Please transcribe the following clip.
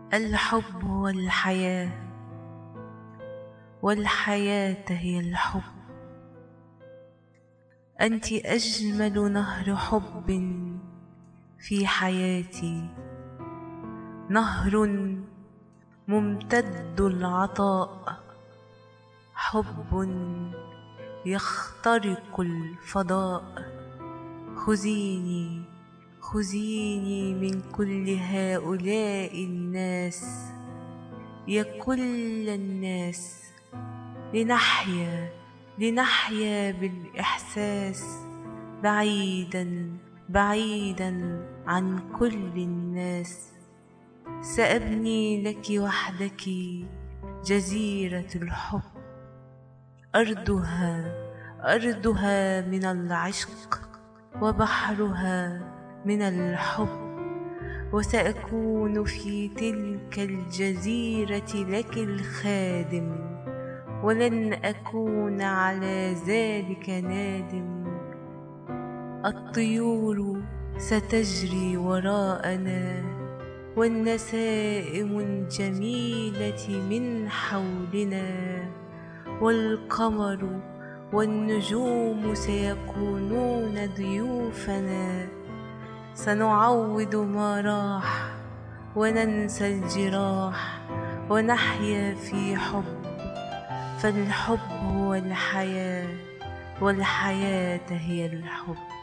الحب هو الحياة، والحياة هي الحب. أنت أجمل نهر حب في حياتي، نهر ممتد العطاء، حب يخترق الفضاء. خذيني خذيني من كل هؤلاء الناس، يا كل الناس، لنحيا بالإحساس، بعيدا بعيدا عن كل الناس. سأبني لك وحدك جزيرة الحب، أرضها من العشق، وبحرها من الحب. وسأكون في تلك الجزيرة لك الخادم، ولن أكون على ذلك نادم. الطيور ستجري وراءنا، والنسائم الجميلة من حولنا، والقمر والنجوم سيكونون ضيوفنا. سنعوض ما راح، وننسى الجراح، ونحيا في حب. فالحب هو الحياة، والحياة هي الحب.